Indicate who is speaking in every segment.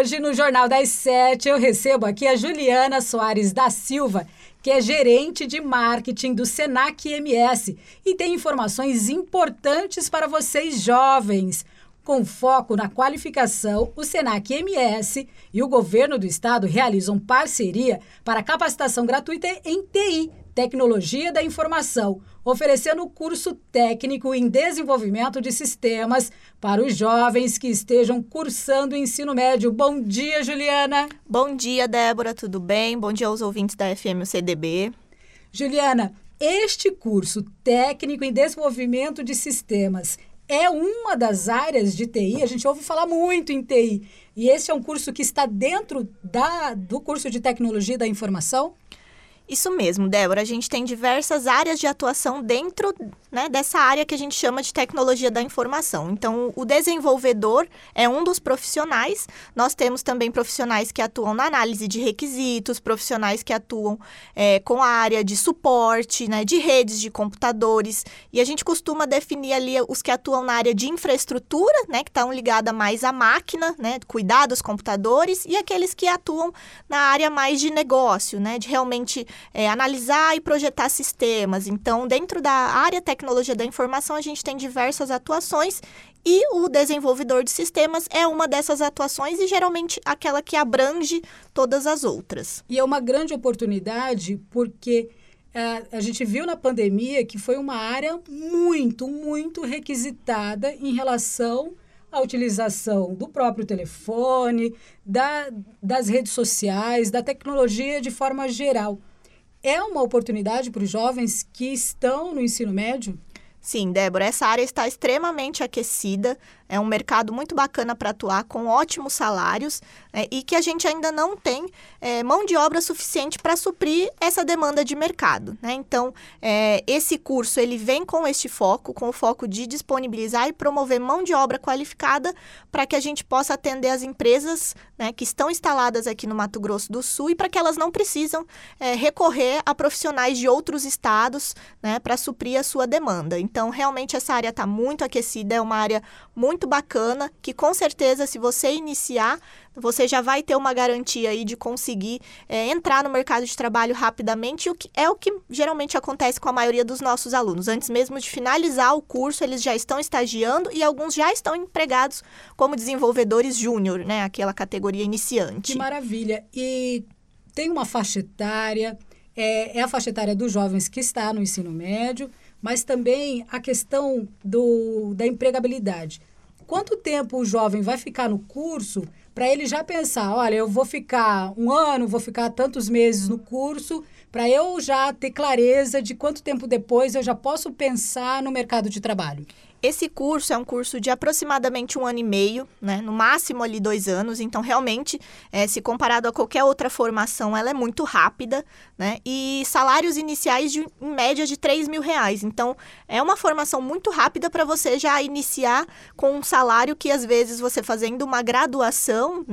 Speaker 1: Hoje, no Jornal das 7, eu recebo aqui a Juliana Soares da Silva, que é gerente de marketing do Senac MS e tem informações importantes para vocês jovens. Com foco na qualificação, o Senac MS e o governo do estado realizam parceria para capacitação gratuita em TI, Tecnologia da Informação, oferecendo curso técnico em desenvolvimento de sistemas para os jovens que estejam cursando o ensino médio. Bom dia, Juliana.
Speaker 2: Bom dia, Débora, tudo bem? Bom dia aos ouvintes da FM CDB.
Speaker 1: Juliana, este curso técnico em desenvolvimento de sistemas é uma das áreas de TI, a gente ouve falar muito em TI, e esse é um curso que está dentro do curso de Tecnologia da Informação?
Speaker 2: Isso mesmo, Débora. A gente tem diversas áreas de atuação dentro, dessa área que a gente chama de tecnologia da informação. Então, o desenvolvedor é um dos profissionais. Nós temos também profissionais que atuam na análise de requisitos, profissionais que atuam com a área de suporte, de redes de computadores. E a gente costuma definir ali os que atuam na área de infraestrutura, que estão ligadas mais à máquina, cuidar dos computadores, e aqueles que atuam na área mais de negócio, de realmente analisar e projetar sistemas. Então, dentro da área tecnologia da informação, a gente tem diversas atuações e o desenvolvedor de sistemas é uma dessas atuações e geralmente aquela que abrange todas as outras.
Speaker 1: E é uma grande oportunidade porque a gente viu na pandemia que foi uma área muito, muito requisitada em relação à utilização do próprio telefone, das redes sociais, da tecnologia de forma geral. É uma oportunidade para os jovens que estão no ensino médio?
Speaker 2: Sim, Débora, essa área está extremamente aquecida, é um mercado muito bacana para atuar, com ótimos salários, e que a gente ainda não tem mão de obra suficiente para suprir essa demanda de mercado. Então, esse curso ele vem com este foco, com o foco de disponibilizar e promover mão de obra qualificada para que a gente possa atender as empresas que estão instaladas aqui no Mato Grosso do Sul e para que elas não precisam recorrer a profissionais de outros estados para suprir a sua demanda. Então, realmente, essa área está muito aquecida, é uma área muito bacana, que com certeza, se você iniciar, você já vai ter uma garantia aí de conseguir entrar no mercado de trabalho rapidamente, o que geralmente acontece com a maioria dos nossos alunos. Antes mesmo de finalizar o curso, eles já estão estagiando e alguns já estão empregados como desenvolvedores júnior, aquela categoria iniciante.
Speaker 1: Que maravilha! E tem uma faixa etária, é a faixa etária dos jovens que está no ensino médio, mas também a questão da empregabilidade. Quanto tempo o jovem vai ficar no curso para ele já pensar, olha, eu vou ficar 1 ano, vou ficar tantos meses no curso, para eu já ter clareza de quanto tempo depois eu já posso pensar no mercado de trabalho?
Speaker 2: Esse curso é um curso de aproximadamente 1 ano e meio, no máximo ali 2 anos. Então, realmente, se comparado a qualquer outra formação, ela é muito rápida, e salários iniciais em média de R$3.000. Então, é uma formação muito rápida para você já iniciar com um salário que, às vezes, você fazendo uma graduação,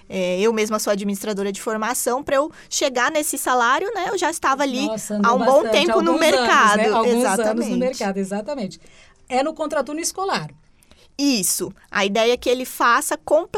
Speaker 2: eu mesma sou administradora de formação, para eu chegar nesse salário, eu já estava ali há um bom tempo no mercado.
Speaker 1: Alguns anos no mercado, exatamente. É no contraturno escolar.
Speaker 2: Isso. A ideia é que ele faça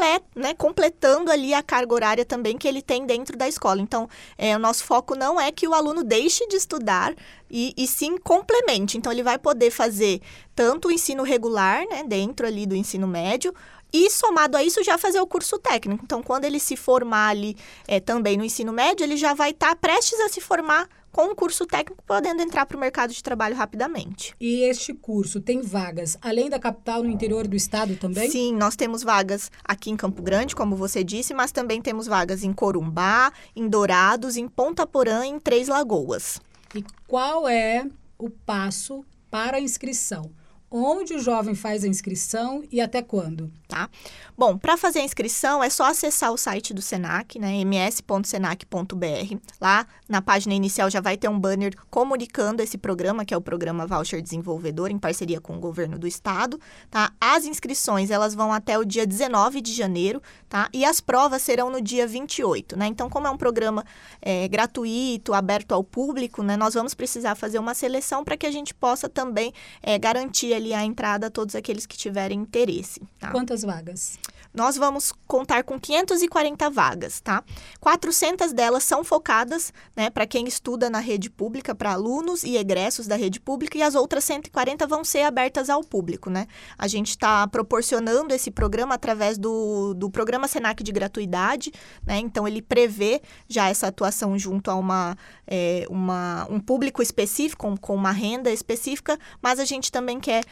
Speaker 2: completando ali a carga horária também que ele tem dentro da escola. Então, o nosso foco não é que o aluno deixe de estudar e sim complemente. Então, ele vai poder fazer tanto o ensino regular, dentro ali do ensino médio, e somado a isso já fazer o curso técnico. Então, quando ele se formar ali também no ensino médio, ele já vai estar prestes a se formar com um curso técnico, podendo entrar para o mercado de trabalho rapidamente.
Speaker 1: E este curso tem vagas, além da capital, no interior do estado também?
Speaker 2: Sim, nós temos vagas aqui em Campo Grande, como você disse, mas também temos vagas em Corumbá, em Dourados, em Ponta Porã e em Três Lagoas.
Speaker 1: E qual é o passo para a inscrição? Onde o jovem faz a inscrição e até quando?
Speaker 2: Tá? Bom, para fazer a inscrição é só acessar o site do Senac, ms.senac.br. Lá na página inicial já vai ter um banner comunicando esse programa, que é o Programa Voucher Desenvolvedor, em parceria com o governo do estado. Tá? As inscrições elas vão até o dia 19 de janeiro, tá? E as provas serão no dia 28. Então, como é um programa gratuito, aberto ao público, nós vamos precisar fazer uma seleção para que a gente possa também garantir ali a entrada a todos aqueles que tiverem interesse. Tá?
Speaker 1: Quantas vagas?
Speaker 2: nós vamos contar com 540 vagas, tá? 400 delas são focadas, né, para quem estuda na rede pública, para alunos e egressos da rede pública, e as outras 140 vão ser abertas ao público, né? A gente está proporcionando esse programa através do programa Senac de gratuidade, né? Então, ele prevê já essa atuação junto a um público específico, com uma renda específica, mas a gente também quer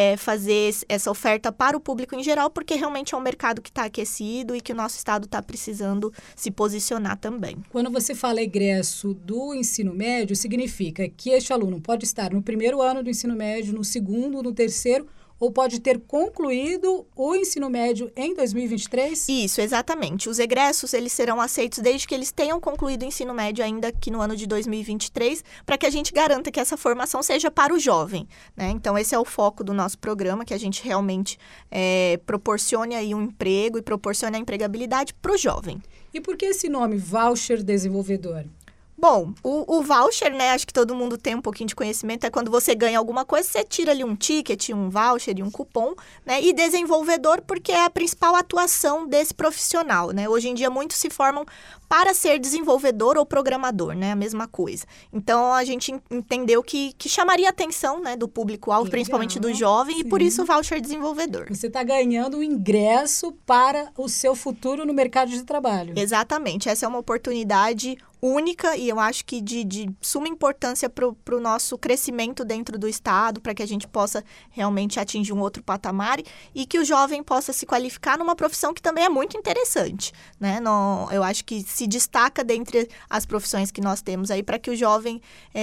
Speaker 2: fazer essa oferta para o público em geral, porque realmente é um mercado que está aquecido e que o nosso estado está precisando se posicionar também.
Speaker 1: Quando você fala egresso do ensino médio, significa que este aluno pode estar no primeiro ano do ensino médio, no segundo, no terceiro, ou pode ter concluído o ensino médio em 2023?
Speaker 2: Isso, exatamente. Os egressos, eles serão aceitos desde que eles tenham concluído o ensino médio ainda aqui no ano de 2023, para que a gente garanta que essa formação seja para o jovem, né? Então, esse é o foco do nosso programa, que a gente realmente proporcione aí um emprego e proporcione a empregabilidade para o jovem.
Speaker 1: E por que esse nome, Voucher Desenvolvedor?
Speaker 2: Bom, o voucher, né, acho que todo mundo tem um pouquinho de conhecimento, é quando você ganha alguma coisa, você tira ali um ticket, um voucher e um cupom, né, e desenvolvedor porque é a principal atuação desse profissional, né, hoje em dia muitos se formam para ser desenvolvedor ou programador, né, a mesma coisa. Então, a gente entendeu que chamaria a atenção, né, do público-alvo, principalmente do jovem, sim. E por isso o voucher desenvolvedor.
Speaker 1: Você está ganhando um ingresso para o seu futuro no mercado de trabalho.
Speaker 2: Exatamente, essa é uma oportunidade única e eu acho que de suma importância para o nosso crescimento dentro do estado, para que a gente possa realmente atingir um outro patamar e que o jovem possa se qualificar numa profissão que também é muito interessante, né? Eu acho que se destaca dentre as profissões que nós temos aí para que o jovem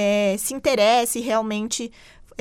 Speaker 2: se interesse realmente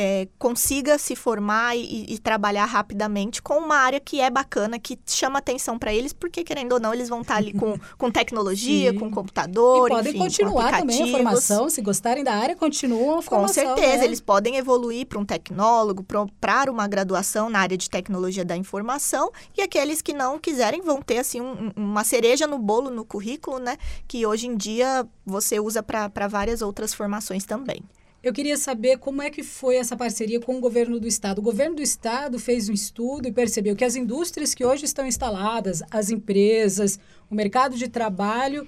Speaker 2: consiga se formar e trabalhar rapidamente com uma área que é bacana, que chama atenção para eles, porque, querendo ou não, eles vão estar ali com tecnologia, com computador,
Speaker 1: e podem continuar também a formação, se gostarem da área, continuam a formação.
Speaker 2: Com certeza, eles podem evoluir para um tecnólogo, para uma graduação na área de tecnologia da informação, e aqueles que não quiserem vão ter, assim, uma cereja no bolo, no currículo, né, que hoje em dia você usa para várias outras formações também.
Speaker 1: Eu queria saber como é que foi essa parceria com o governo do estado. O governo do estado fez um estudo e percebeu que as indústrias que hoje estão instaladas, as empresas, o mercado de trabalho,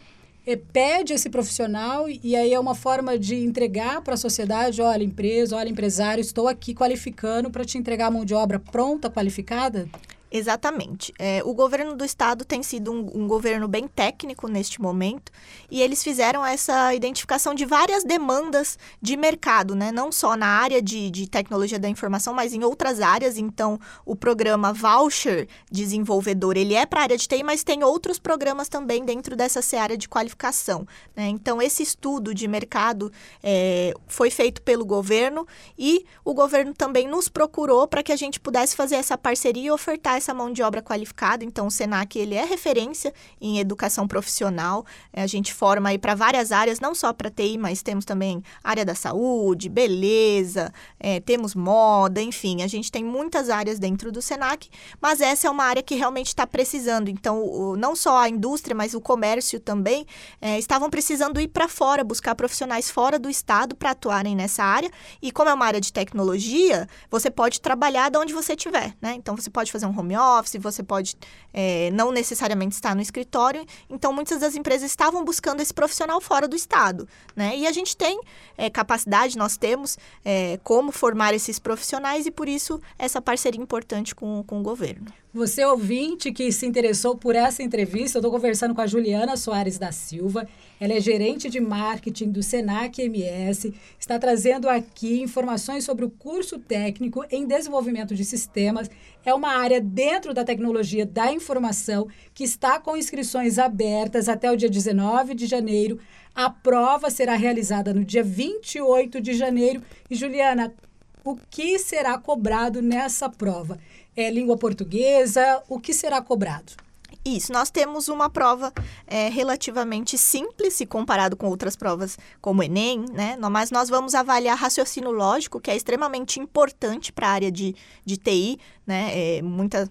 Speaker 1: pede esse profissional e aí é uma forma de entregar para a sociedade, olha, empresa, olha, empresário, estou aqui qualificando para te entregar a mão de obra pronta, qualificada?
Speaker 2: Exatamente. O governo do estado tem sido um governo bem técnico neste momento e eles fizeram essa identificação de várias demandas de mercado, né? Não só na área de tecnologia da informação, mas em outras áreas. Então, o programa Voucher Desenvolvedor, ele é para a área de TI, mas tem outros programas também dentro dessa seara de qualificação, né? Então, esse estudo de mercado foi feito pelo governo e o governo também nos procurou para que a gente pudesse fazer essa parceria e ofertar essa mão de obra qualificada. Então, o Senac, ele é referência em educação profissional. A gente forma aí para várias áreas, não só para TI, mas temos também área da saúde, beleza, temos moda, enfim, a gente tem muitas áreas dentro do Senac, mas essa é uma área que realmente está precisando. Então, não só a indústria, mas o comércio também estavam precisando ir para fora, buscar profissionais fora do estado para atuarem nessa área. E como é uma área de tecnologia, você pode trabalhar de onde você estiver, né? Então, você pode fazer um home office, você pode não necessariamente estar no escritório. Então, muitas das empresas estavam buscando esse profissional fora do estado, né? E a gente tem capacidade, nós temos como formar esses profissionais e, por isso, essa parceria importante com o governo.
Speaker 1: Você, ouvinte, que se interessou por essa entrevista, eu estou conversando com a Juliana Soares da Silva. Ela é gerente de marketing do Senac MS, está trazendo aqui informações sobre o curso técnico em desenvolvimento de sistemas. É uma área dentro da tecnologia da informação que está com inscrições abertas até o dia 19 de janeiro. A prova será realizada no dia 28 de janeiro. E, Juliana, o que será cobrado nessa prova? Língua portuguesa, o que será cobrado?
Speaker 2: Isso, nós temos uma prova relativamente simples, se comparado com outras provas como o Enem, né? Mas nós vamos avaliar raciocínio lógico, que é extremamente importante para a área de TI, né?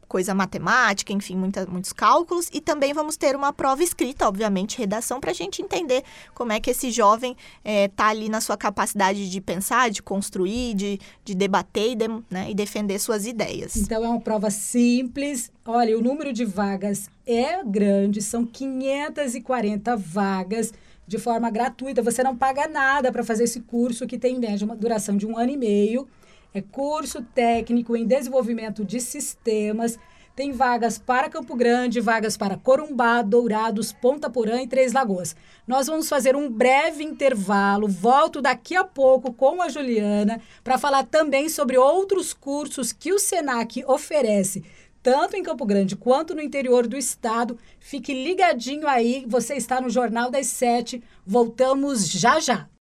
Speaker 2: coisa matemática, enfim, muitos cálculos. E também vamos ter uma prova escrita, obviamente, redação, para a gente entender como é que esse jovem está ali na sua capacidade de pensar, de construir, de debater e defender suas ideias.
Speaker 1: Então, é uma prova simples. Olha, o número de vagas é grande, são 540 vagas de forma gratuita. Você não paga nada para fazer esse curso, que tem, em média, uma duração de 1 ano e meio. É curso técnico em desenvolvimento de sistemas. Tem vagas para Campo Grande, vagas para Corumbá, Dourados, Ponta Porã e Três Lagoas. Nós vamos fazer um breve intervalo. Volto daqui a pouco com a Juliana para falar também sobre outros cursos que o Senac oferece, tanto em Campo Grande quanto no interior do estado. Fique ligadinho aí, você está no Jornal das 7. Voltamos já já.